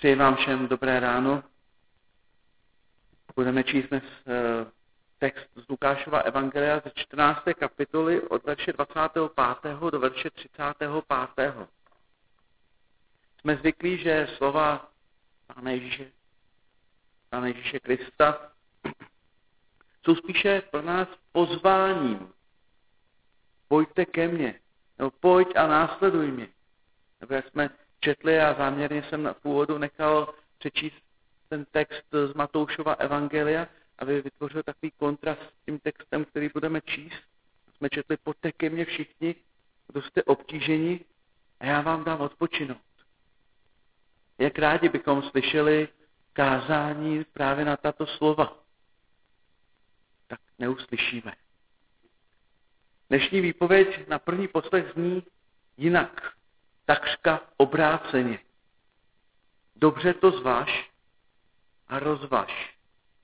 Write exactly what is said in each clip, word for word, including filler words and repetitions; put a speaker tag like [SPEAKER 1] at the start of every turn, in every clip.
[SPEAKER 1] Přeji vám všem dobré ráno. Budeme číst dnes text z Lukášova evangelia ze čtrnácté kapitoly od verše dvacátého pátého do verše třicátého pátého Jsme zvyklí, že slova Pána Ježíše, Pána Ježíše Krista jsou spíše pro nás pozváním. Pojďte ke mně, nebo pojď a následuj mě. Nebo jak jsme četli a záměrně jsem v úvodu nechal přečíst ten text z Matoušova evangelia, aby vytvořil takový kontrast s tím textem, který budeme číst. Jsme četli, pojďte ke mně všichni, kdo jste obtíženi, a já vám dám odpočinout. Jak rádi bychom slyšeli kázání právě na tato slova. Tak neuslyšíme. Dnešní výpověď na první poslech zní jinak, takřka obráceně. Dobře to zvaž a rozvaž.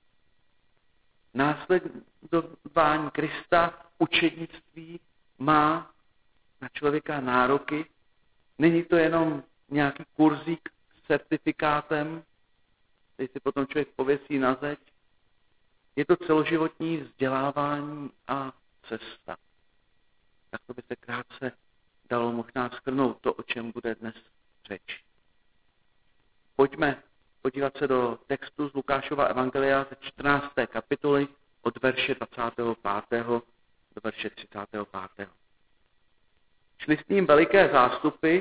[SPEAKER 1] Následování Krista, učednictví má na člověka nároky. Není to jenom nějaký kurzík s certifikátem, který si potom člověk pověsí na zeď. Je to celoživotní vzdělávání a cesta. Tak to by se krátce dalo možná shrnout to, o čem bude dnes řeč. Pojďme podívat se do textu z Lukášova evangelia ze čtrnácté kapitoly od verše dvacátého pátého do verše třicátého pátého Šli s ním veliké zástupy,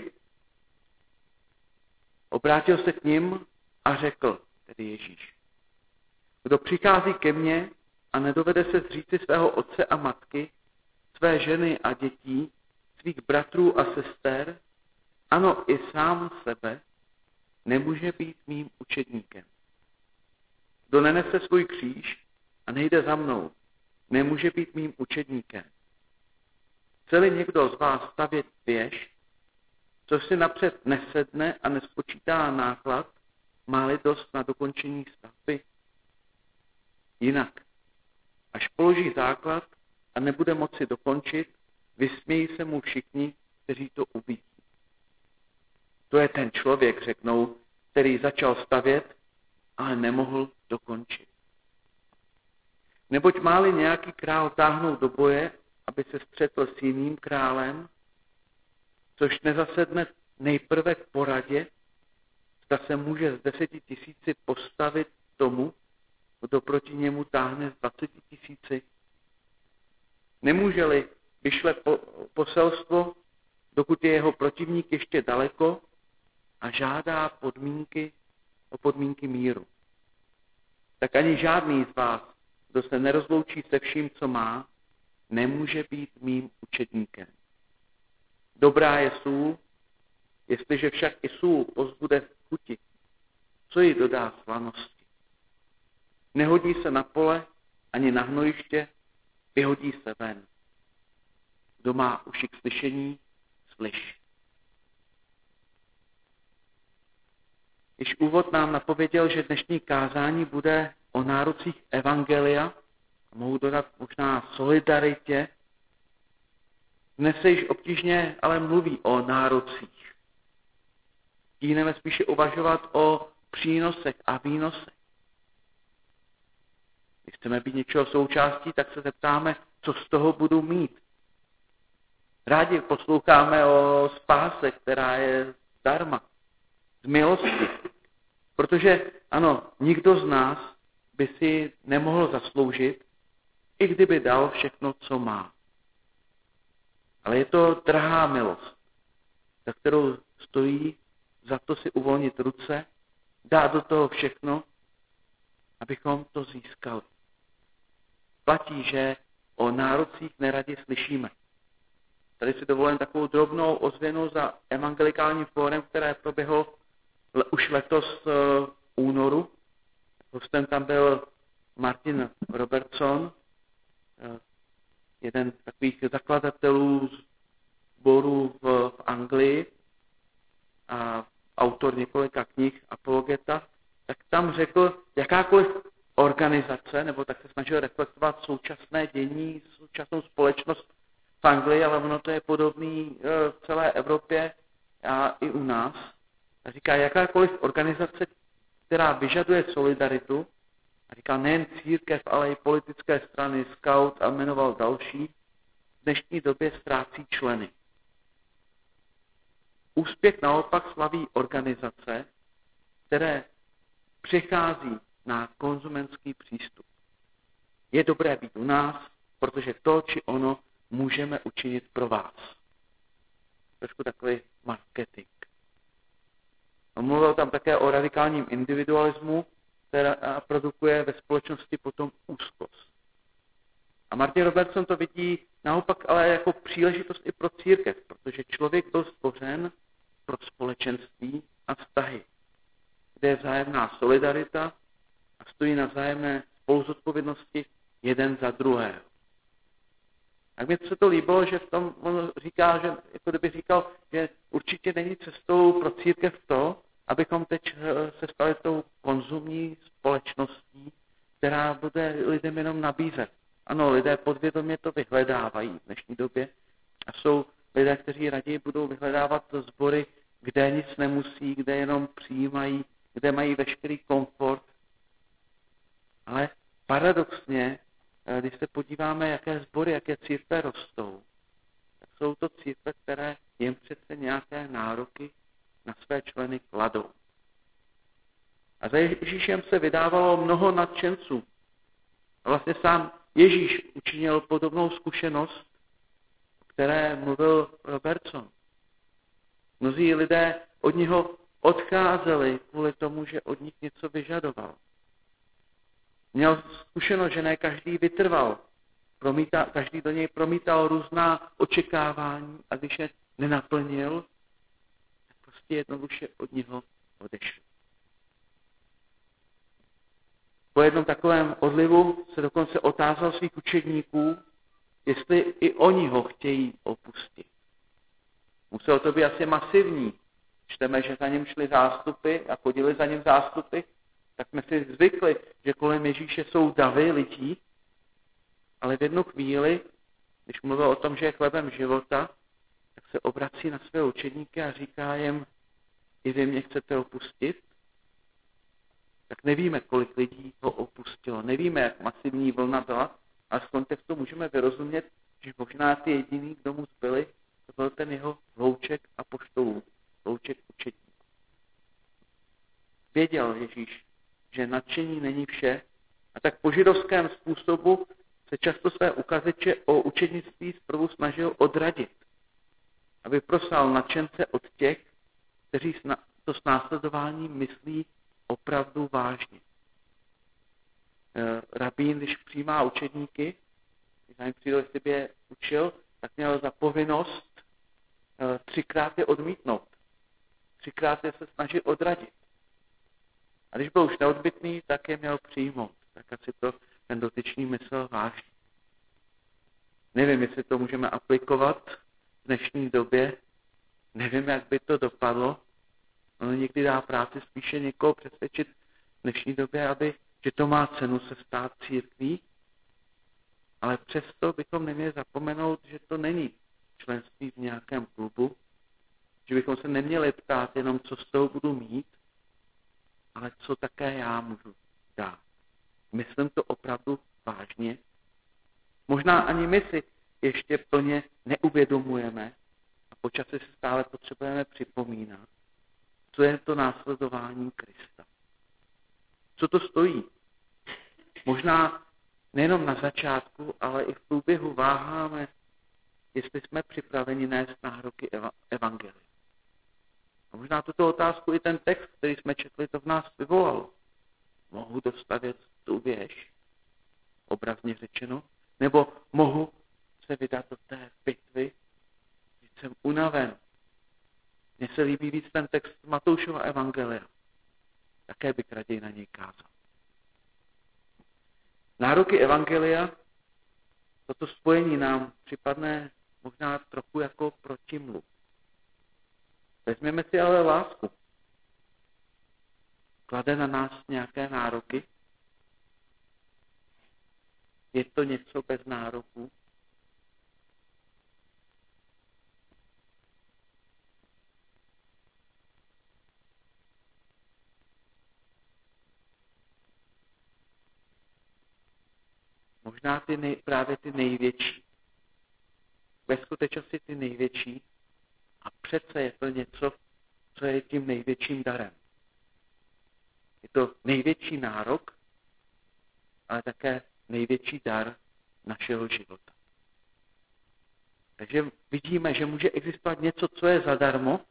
[SPEAKER 1] obrátil se k nim a řekl, tedy Ježíš, kdo přichází ke mně a nedovede se zříci svého otce a matky, své ženy a dětí, svých bratrů a sester, ano i sám sebe, nemůže být mým učedníkem. Kdo nenese svůj kříž a nejde za mnou, nemůže být mým učedníkem. Chce-li někdo z vás stavět věž, což si napřed nesedne a nespočítá náklad, má-li dost na dokončení stavby? Jinak, až položí základ a nebude moci dokončit, vysmějí se mu všichni, kteří to uvidí. To je ten člověk, řeknou, který začal stavět, ale nemohl dokončit. Neboť má-li nějaký král táhnout do boje, aby se střetl s jiným králem, což nezasedne nejprve k poradě, zda se může z deseti tisíci postavit tomu, kdo proti němu táhne z dvaceti tisíci. Nemůže-li vyšle po, poselstvo, dokud je jeho protivník ještě daleko, a žádá podmínky o podmínky míru. Tak ani žádný z vás, kdo se nerozloučí se vším, co má, nemůže být mým učedníkem. Dobrá je sůl, jestliže však i sůl pozbude v chuti, co jí dodá slanosti. Nehodí se na pole ani na hnojiště, vyhodí se ven. Kdo má uši k slyšení, slyš. Již úvod nám napověděl, že dnešní kázání bude o nárocích evangelia, a mohu dodat možná solidaritě. Dnes se již obtížně ale mluví o nárocích. Stíneme spíše uvažovat o přínosech a výnosech. Když chceme být něčeho součástí, tak se zeptáme, co z toho budu mít. Rádi posloucháme o spáse, která je zdarma, z milosti. Protože, ano, nikdo z nás by si nemohl zasloužit, i kdyby dal všechno, co má. Ale je to drahá milost, za kterou stojí za to si uvolnit ruce, dát do toho všechno, abychom to získali. Platí, že o nárocích neradi slyšíme. Tady si dovolím takovou drobnou ozvěnu za evangelikálním fórem, které proběhlo už letos v únoru. Hostem tam byl Martin Robertson, jeden z takových zakladatelů sborů v Anglii a autor několika knih, apologeta, tak tam řekl, jakákoliv organizace, nebo tak se snažil reflektovat současné dění, současnou společnost v Anglii, ale ono to je podobný v celé Evropě a i u nás, A říká, jakákoliv organizace, která vyžaduje solidaritu, a říká nejen církev, ale i politické strany, Scout a jmenoval další, v dnešní době ztrácí členy. Úspěch naopak slaví organizace, které přichází na konzumentský přístup. Je dobré být u nás, protože to či ono můžeme učinit pro vás. Trošku takový marketing. On mluvil tam také o radikálním individualismu, která produkuje ve společnosti potom úzkost. A Martin Robertson to vidí naopak ale jako příležitost i pro církev, protože člověk byl stvořen pro společenství a vztahy, kde je vzájemná solidarita a stojí na vzájemné spoluzodpovědnosti jeden za druhého. A mně se to líbilo, že v tom on říká, že jako kdyby říkal, že určitě není cestou pro církev to, abychom teď se stali tou konzumní společností, která bude lidem jenom nabízet. Ano, lidé podvědomě to vyhledávají v dnešní době a jsou lidé, kteří raději budou vyhledávat sbory, kde nic nemusí, kde jenom přijímají, kde mají veškerý komfort. Ale paradoxně, když se podíváme, jaké sbory, jaké církve rostou, tak jsou to církve, které jim přece nějaké nároky na své členy kladou. A za Ježíšem se vydávalo mnoho nadšenců. A vlastně sám Ježíš učinil podobnou zkušenost, o které mluvil Robertson. Mnozí lidé od něho odcházeli kvůli tomu, že od nich něco vyžadoval. Měl zkušenost, že ne každý vytrval. Promítal, každý do něj promítal různá očekávání a když je nenaplnil, tak prostě jednoduše od něho odešel. Po jednom takovém odlivu se dokonce otázal svých učedníků, jestli i oni ho chtějí opustit. Muselo to být asi masivní. Čteme, že za ním šli zástupy a chodili za ním zástupy, tak jsme si zvykli, že kolem Ježíše jsou davy lidí, ale v jednu chvíli, když mluvil o tom, že je chlebem života, tak se obrací na své učedníky a říká jim, i vy mě chcete opustit? Tak nevíme, kolik lidí ho opustilo. Nevíme, jak masivní vlna byla, ale z kontextu můžeme vyrozumět, že možná ty jediný, kdo mu zbyli, to byl ten jeho hlouček apoštolů, hlouček učedníků. Věděl Ježíš, že nadšení není vše, a tak po židovském způsobu se často své uchazeče o učednictví zprvu snažil odradit, aby proslal nadšence od těch, kteří to s následováním myslí opravdu vážně. Rabín, když přijímá učedníky, když za ním přijde, jestli by je učil, tak měl za povinnost třikrát je odmítnout. Třikrát je se snažit odradit. A když byl už neodbytný, tak je měl přijmout. Tak asi to ten dotyčný myslel vážně. Nevím, jestli to můžeme aplikovat v dnešní době. Nevím, jak by to dopadlo. Ono někdy dá práci spíše někoho přesvědčit v dnešní době, aby, že to má cenu se stát církví, ale přesto bychom neměli zapomenout, že to není členství v nějakém klubu, že bychom se neměli ptát jenom, co z toho budu mít, ale co také já můžu dát. Myslím to opravdu vážně. Možná ani my si ještě plně neuvědomujeme a po čase si stále potřebujeme připomínat, co je to následování Krista. Co to stojí? Možná nejenom na začátku, ale i v průběhu váháme, jestli jsme připraveni nést nároky evangelia. A možná tuto otázku i ten text, který jsme četli, to v nás vyvolalo. Mohu dostavět tu věž, obrazně řečeno, nebo mohu se vydat do té bitvy, když jsem unaven. Mně se líbí víc ten text Matoušova evangelia. Také bych raději na něj kázal. Nároky evangelia, toto spojení nám připadne možná trochu jako protimluv. Vezměme si ale lásku. Klade na nás nějaké nároky? Je to něco bez nároků? Možná ty nej, právě ty největší. Ve skutečnosti ty největší a přece je to něco, co je tím největším darem. Je to největší nárok, ale také největší dar našeho života. Takže vidíme, že může existovat něco, co je zadarmo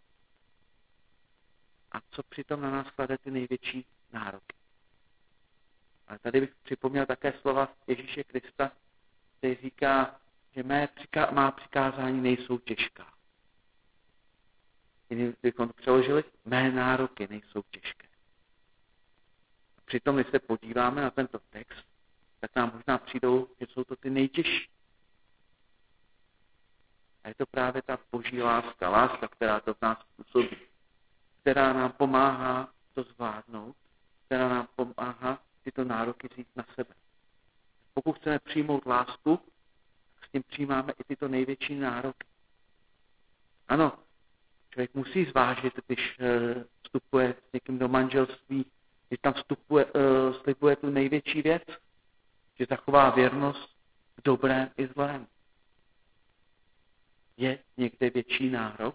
[SPEAKER 1] a co přitom na nás klade ty největší nároky. Ale tady bych připomněl také slova Ježíše Krista, který říká, že mé přiká- má přikázání nejsou těžká. Jiným bychom přeložili, mé nároky nejsou těžké. Přitom, když se podíváme na tento text, tak nám možná přijdou, že jsou to ty nejtěžší. A je to právě ta boží láska, láska, která to v nás působí, která nám pomáhá to zvládnout, která nám pomáhá tyto nároky vzít na sebe. Pokud chceme přijmout lásku, s tím přijímáme i tyto největší nároky. Ano, člověk musí zvážit, když vstupuje s někým do manželství, když tam vstupuje, slibuje tu největší věc, že zachová věrnost v dobrém i zlém. Je někde větší nárok?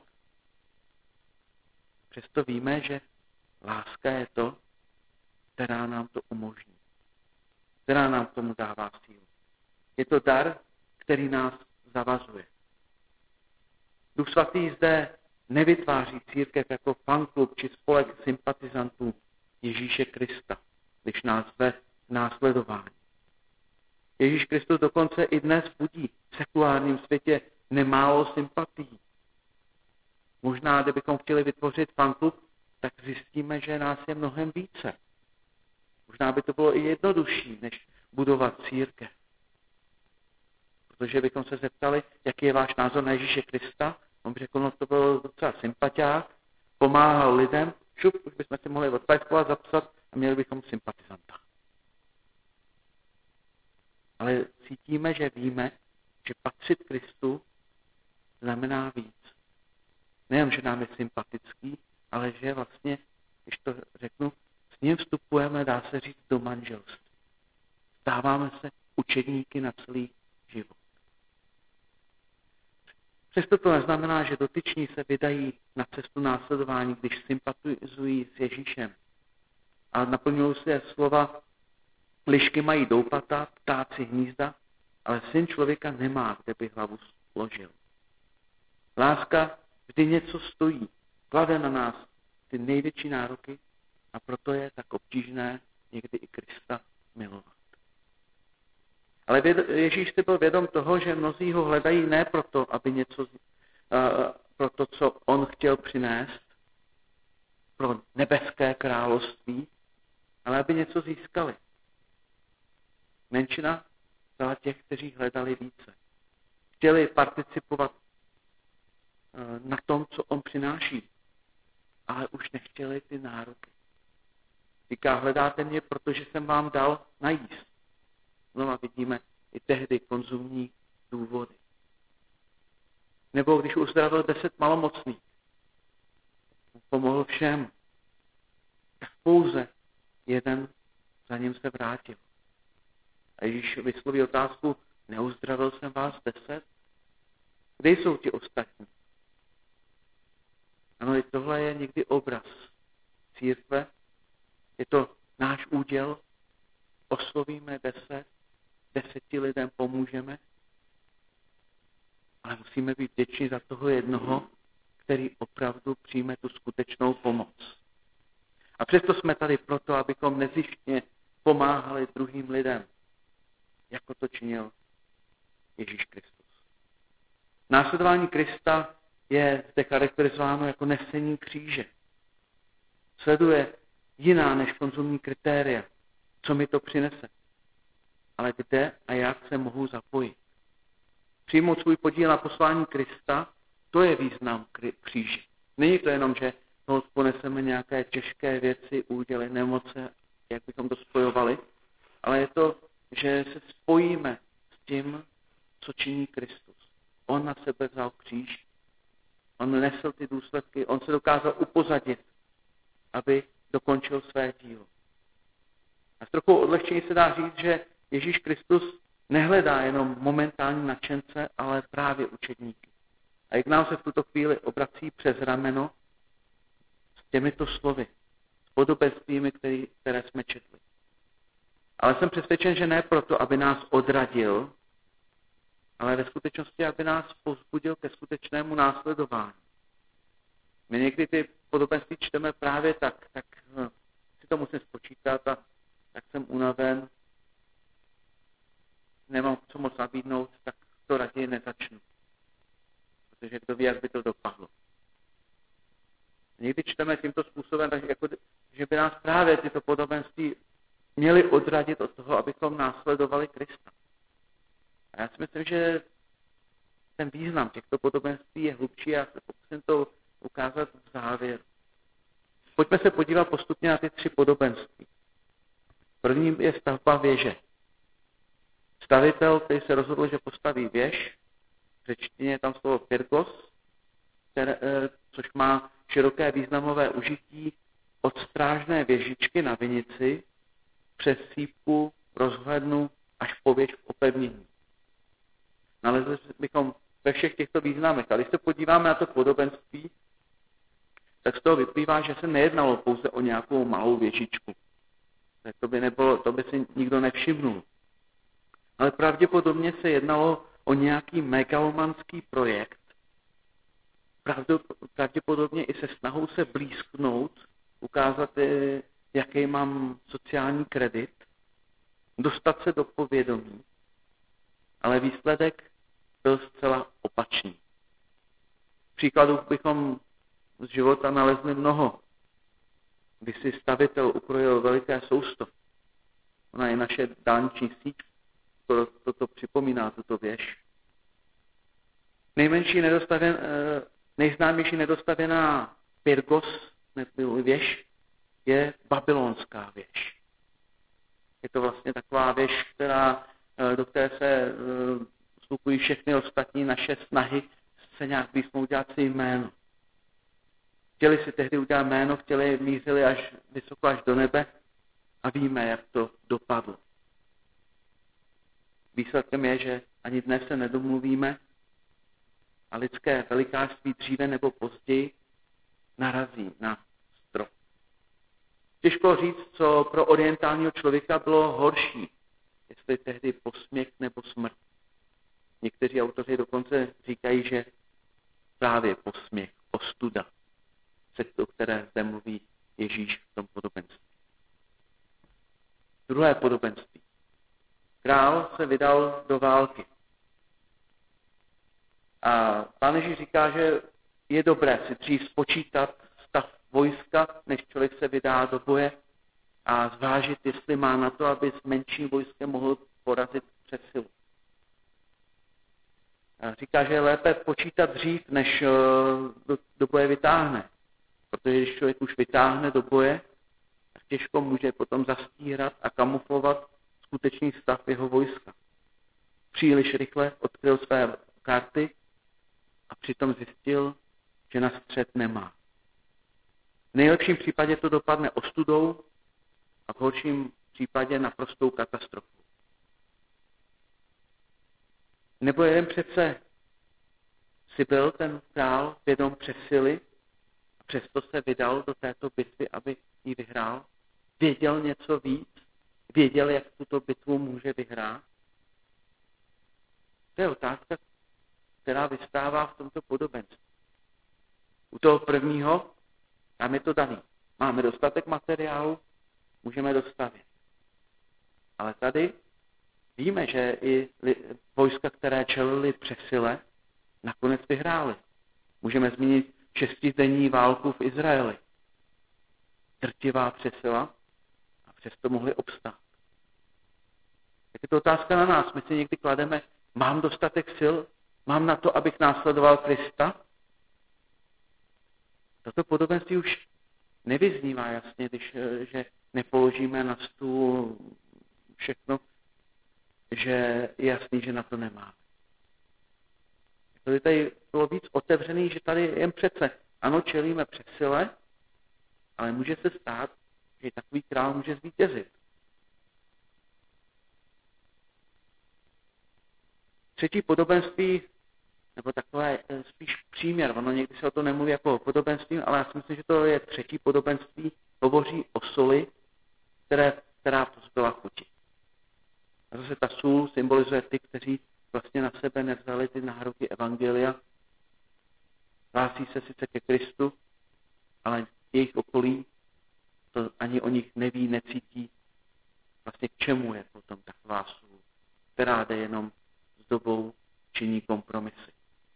[SPEAKER 1] Přesto víme, že láska je to, která nám to umožní, která nám k tomu dává sílu. Je to dar, který nás zavazuje. Duch svatý zde nevytváří církev jako fanklub či spolek sympatizantů Ježíše Krista, když nás zve k následování. Ježíš Kristus dokonce i dnes budí v sekulárním světě nemálo sympatií. Možná, kdybychom chtěli vytvořit fanklub, tak zjistíme, že nás je mnohem více. Možná by to bylo i jednodušší, než budovat církev. Protože bychom se zeptali, jaký je váš názor na Ježíše Krista. On by řekl, no to byl docela sympatiák, pomáhal lidem, šup, už bychom si mohli odpajskovat, zapsat a měli bychom sympatizanta. Ale cítíme, že víme, že patřit Kristu znamená víc. Nejen, že nám je sympatický, ale že vlastně, když to řeknu, s ním vstupujeme, dá se říct, do manželství. Stáváme se učedníky na celý život. Přesto to neznamená, že dotyční se vydají na cestu následování, když sympatizují s Ježíšem. A naplňují se slova, lišky mají doupata, ptáci hnízda, ale syn člověka nemá, kde by hlavu složil. Láska vždy něco stojí, klade na nás ty největší nároky a proto je tak obtížné někdy i Krista milovat. Ale Ježíš si byl vědom toho, že mnozí ho hledají ne proto, aby něco, uh, pro to, co on chtěl přinést, pro nebeské království, ale aby něco získali. Menšina byla těch, kteří hledali více. Chtěli participovat uh, na tom, co on přináší, ale už nechtěli ty nároky. Říká, hledáte mě, protože jsem vám dal najíst. Znova vidíme i tehdy konzumní důvody. Nebo když uzdravil deset malomocných, pomohl všem, tak pouze jeden za ním se vrátil. A Ježíš vysloví otázku, neuzdravil jsem vás deset? Kde jsou ti ostatní? Ano, i tohle je někdy obraz církve. Je to náš úděl, oslovíme deset, deseti lidem pomůžeme, ale musíme být vděční za toho jednoho, který opravdu přijme tu skutečnou pomoc. A přesto jsme tady proto, abychom nezištně pomáhali druhým lidem, jako to činil Ježíš Kristus. Následování Krista je zde charakterizováno jako nesení kříže. Sleduje jiná než konzumní kritéria, co mi to přinese. Ale kde a jak se mohu zapojit. Přijmout svůj podíl na poslání Krista, to je význam kříže. Není to jenom, že poneseme nějaké těžké věci, úděly, nemoce, jak bychom to spojovali, ale je to, že se spojíme s tím, co činí Kristus. On na sebe vzal kříž, on nesl ty důsledky, on se dokázal upozadit, aby dokončil své dílo. A s trochou odlehčení se dá říct, že Ježíš Kristus nehledá jenom momentální nadšence, ale právě učedníky. A jak nám se v tuto chvíli obrací přes rameno s těmito slovy, s podobenstvími, které jsme četli. Ale jsem přesvědčen, že ne proto, aby nás odradil, ale ve skutečnosti, aby nás povzbudil ke skutečnému následování. My někdy ty podobenství čteme právě tak, tak si to musím spočítat a tak jsem unaven, nemám co moc nabídnout, tak to raději nezačnu. Protože kdo ví, jak by to dopadlo. Někdy čteme tímto způsobem, tak jako, že by nás právě tyto podobenství měly odradit od toho, abychom následovali Krista. A já si myslím, že ten význam těchto podobenství je hlubší a já se pokusím to ukázat v závěru. Pojďme se podívat postupně na ty tři podobenství. První je stavba věže. Stavitel, který se rozhodl, že postaví věž, v řečtině je tam slovo pyrgos, které, což má široké významové užití od strážné věžičky na vinici přes sýpku, rozhlednu až po věž v opevnění. Nalezli bychom ve všech těchto významech. A když se podíváme na to podobenství, tak z toho vyplývá, že se nejednalo pouze o nějakou malou věžičku. To by, nebylo, to by si nikdo nevšimnul. Ale pravděpodobně se jednalo o nějaký megalomanský projekt. Pravděpodobně i se snahou se blízknout, ukázat, jaký mám sociální kredit, dostat se do povědomí. Ale výsledek byl zcela opačný. Příkladů bychom z života nalezli mnoho, kdy si stavitel ukrojil veliké sousto. Ona je naše dálniční síť, skoro toto připomíná, tuto věž. Nejmenší nedostavěn, nejznámější nedostavěná pyrgos, nebo věž, je babylonská věž. Je to vlastně taková věž, která, do které se vstupují všechny ostatní naše snahy se nějak blízko udělat si jméno. Chtěli si tehdy udělat jméno, chtěli, mířili až vysoko až do nebe a víme, jak to dopadlo. Výsledkem je, že ani dnes se nedomluvíme a lidské velikářství dříve nebo později narazí na strop. Těžko říct, co pro orientálního člověka bylo horší, jestli tehdy posměch nebo smrt. Někteří autoři dokonce říkají, že právě posměch, ostuda, o které zde mluví Ježíš v tom podobenství. Druhé podobenství. Král se vydal do války. A Pán Ježíš říká, že je dobré si dřív spočítat stav vojska, než člověk se vydá do boje a zvážit, jestli má na to, aby s menším vojskem mohl porazit přes silu. A říká, že je lépe počítat dřív, než do, do boje vytáhne. Protože když člověk už vytáhne do boje, tak těžko může potom zastírat a kamuflovat skutečný stav jeho vojska. Příliš rychle odkryl své karty a přitom zjistil, že na střet nemá. V nejlepším případě to dopadne ostudou a v horším případě naprostou katastrofou. Nebo jeden přece si byl ten král vědom přesily a přesto se vydal do této bitvy, aby ji vyhrál. Věděl něco víc, věděl, jak tuto bitvu může vyhrát. To je otázka, která vystává v tomto podobenství. U toho prvního, tam je to daný. Máme dostatek materiálu, můžeme dostavět. Ale tady víme, že i vojska, které čelily přesile, nakonec vyhrály. Můžeme zmínit šestidenní válku v Izraeli. Drtivá přesila a přesto mohli obstát. Tak je to otázka na nás. My si někdy klademe, mám dostatek sil, mám na to, abych následoval Krista? Toto podobenství už nevyznívá jasně, když, že nepoložíme na stůl všechno, že je jasný, že na to nemáme. Tady tady bylo víc otevřený, že tady jen přece, ano, čelíme přesile, ale může se stát, že takový král může zvítězit. Třetí podobenství, nebo takové spíš příměr, ono někdy se o to nemluví jako o podobenství, ale já si myslím, že to je třetí podobenství, hovoří o soli, které, která pozbyla chuti. A zase ta sůl symbolizuje ty, kteří vlastně na sebe nevzali ty nároky evangelia. Hlásí se sice ke Kristu, ale jejich okolí to ani o nich neví, necítí. Vlastně k čemu je potom taková sůl, která jde jenom s dobou, činí kompromisy.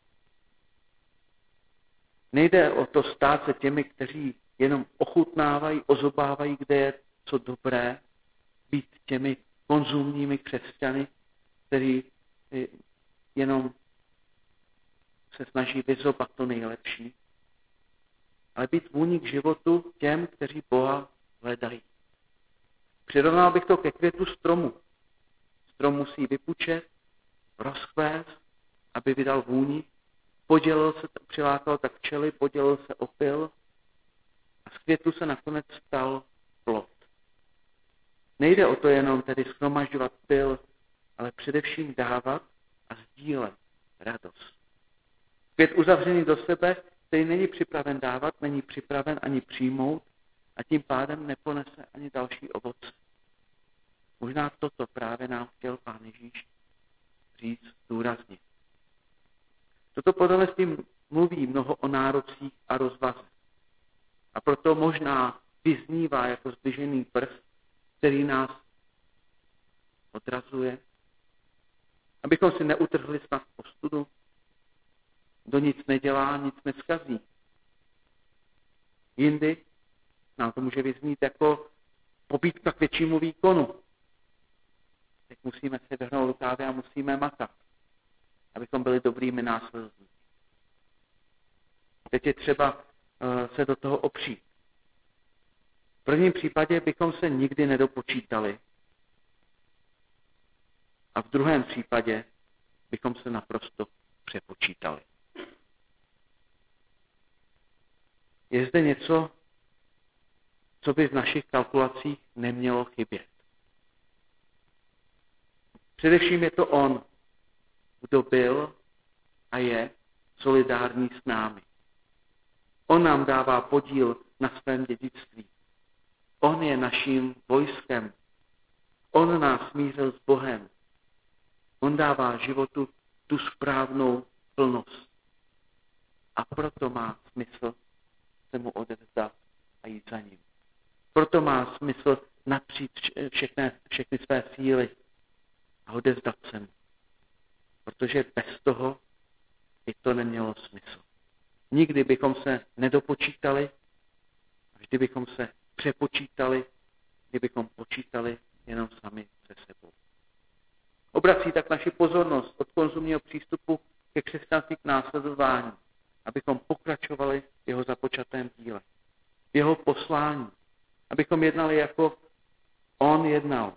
[SPEAKER 1] Nejde o to stát se těmi, kteří jenom ochutnávají, ozobávají, kde je co dobré, být těmi konzumními křesťany, kteří jenom se snaží vyzobat to nejlepší, ale být vůní k životu těm, kteří Boha hledají. Přirovnal bych to ke květu stromu. Strom musí vypučet, rozkvést, aby vydal vůni, podělil se, přilákal tak včely, podělil se o pyl a z květu se nakonec stal plod. Nejde o to jenom tedy shromažďovat pyl, ale především dávat a sdílet radost. Květ uzavřený do sebe, který není připraven dávat, není připraven ani přijmout a tím pádem neponese ani další ovoce. Možná toto právě nám chtěl Pán Ježíš říct důrazně. Toto podobenství mluví mnoho o nárocích a rozvaze. A proto možná vyznívá jako zdvižený prst, který nás odrazuje, abychom si neutrhli snad ostudu. Kdo nic nedělá, nic neskazí. Jindy nám to může vyznít jako pobídka k většímu výkonu. Teď musíme se vrhnout rukávy a musíme makat, abychom byli dobrými následovníky. Teď je třeba uh, se do toho opřít. V prvním případě bychom se nikdy nedopočítali a v druhém případě bychom se naprosto přepočítali. Je zde něco, co by v našich kalkulacích nemělo chybět. Především je to on, kdo byl a je solidární s námi. On nám dává podíl na svém dědictví. On je naším vojskem. On nás smířil s Bohem. On dává životu tu správnou plnost. A proto má smysl se mu odevzdat a jít za ním. Proto má smysl napřít všechny, všechny své síly a odevzdat se mu. Protože bez toho by to nemělo smysl. Nikdy bychom se nedopočítali, vždy bychom se přepočítali, kdybychom počítali jenom sami se sebou. Obrací tak naši pozornost od konzumního přístupu ke křesťanství k následování, abychom pokračovali v jeho započatém díle, v jeho poslání, abychom jednali jako on jednal.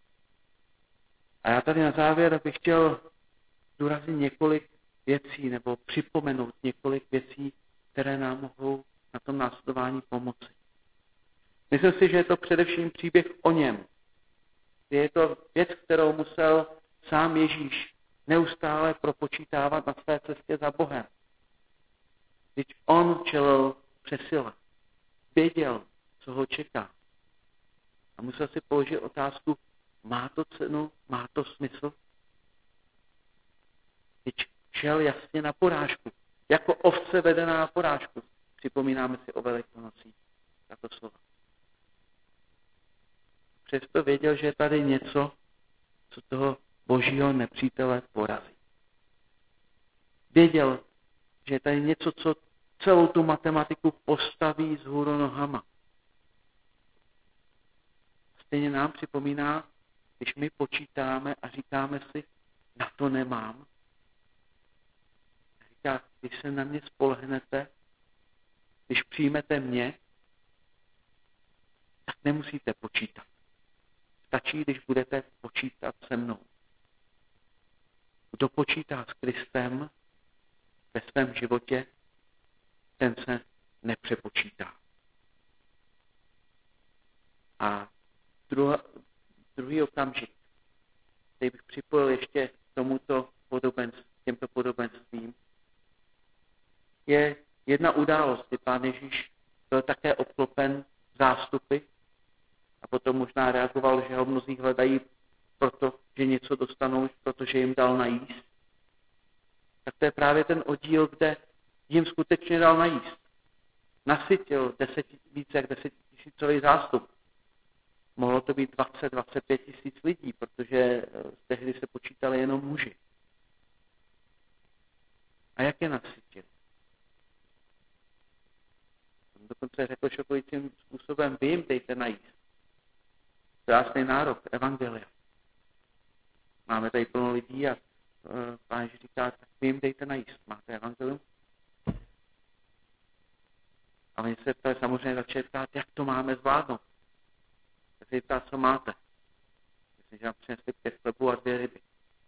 [SPEAKER 1] A já tady na závěr bych chtěl zdůraznit několik věcí nebo připomenout několik věcí, které nám mohou na tom následování pomoci. Myslím si, že je to především příběh o něm. Je to věc, kterou musel sám Ježíš neustále propočítávat na své cestě za Bohem. Když on čelil přesile, věděl, co ho čeká. A musel si položit otázku, má to cenu, má to smysl? Když šel jasně na porážku, jako ovce vedená na porážku. Připomínáme si o Velikonocích tato slova. Přesto věděl, že je tady něco, co toho božího nepřítele porazí. Věděl, že je tady něco, co celou tu matematiku postaví vzhůru nohama. Stejně nám připomíná, když my počítáme a říkáme si, na to nemám. Říká, když se na mě spolehnete, když přijmete mě, tak nemusíte počítat. Stačí, když budete počítat se mnou. Kdo počítá s Kristem ve svém životě, ten se nepřepočítá. A druhá, druhý okamžik, který bych připojil ještě k tomuto podobenství, těmto podobenstvím, je jedna událost, kdy Pán Ježíš byl také obklopen zástupy a potom možná reagoval, že ho mnozí hledají proto, že něco dostanou, protože jim dal najíst. Tak to je právě ten oddíl, kde jim skutečně dal najíst. Nasytil deset, více jak desetitisícový zástup. Mohlo to být dvacet, dvacet pět tisíc lidí, protože tehdy se počítali jenom muži. A jak je nasytil? Dokonce řekl šokujícím způsobem, vy jim dejte najíst. Krásný nárok, evangelia. Máme tady plno lidí a Pán Ježíš říká, tak vy jim dejte najíst. Máte evangelium? A oni se ptali samozřejmě začali ptát, jak to máme zvládnout. Tak se ptá, co máte. Myslím, že nám přinesli pět chlebů a dvě ryby.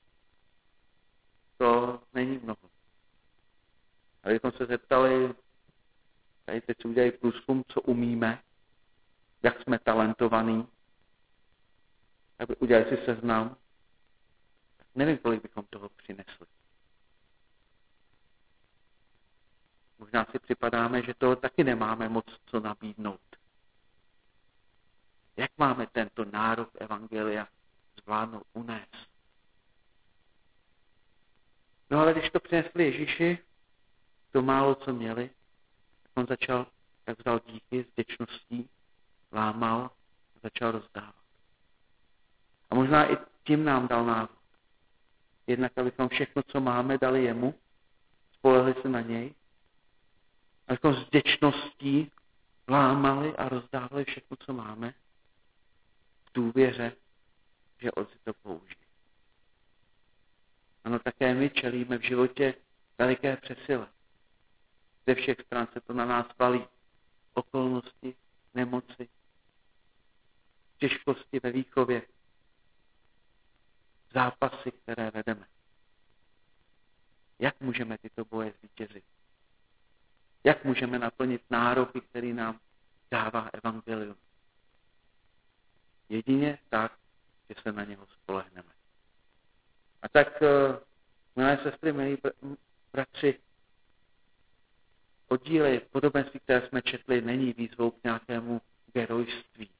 [SPEAKER 1] To není mnoho. A kdybychom se zeptali, tady teď si udělají průzkum, co umíme, jak jsme talentovaní, aby udělali si seznam, tak nevím, kolik bychom toho přinesli. Možná si připadáme, že toho taky nemáme moc co nabídnout. Jak máme tento nárok evangelia zvládnout, unést? No ale když to přinesli Ježíši, to málo, co měli, tak on začal, jak vzal díky s vděčností, lámal a začal rozdávat. A možná i tím nám dal návod. Jednak, abychom všechno, co máme, dali jemu, spolehli se na něj, abychom s vděčností lámali a rozdávali všechno, co máme, v důvěře, že on si to použije. Ano, také my čelíme v životě veliké přesile. Ze všech stran se to na nás valí. Okolnosti, nemoci, těžkosti ve výchově, zápasy, které vedeme. Jak můžeme tyto boje zvítězit? Jak můžeme naplnit nároky, který nám dává evangelium? Jedině tak, že se na něho spolehneme. A tak, milé sestry, milí bratři, oddíly podobenství, které jsme četli, není výzvou k nějakému gerojství,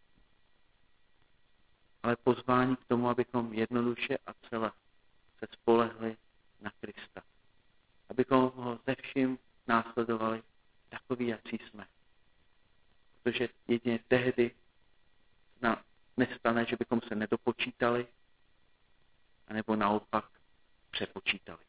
[SPEAKER 1] ale pozvání k tomu, abychom jednoduše a celé se spolehli na Krista. Abychom ho ze vším následovali takový, jaký jsme. Protože jedině tehdy nám nestane, že bychom se nedopočítali, anebo naopak přepočítali.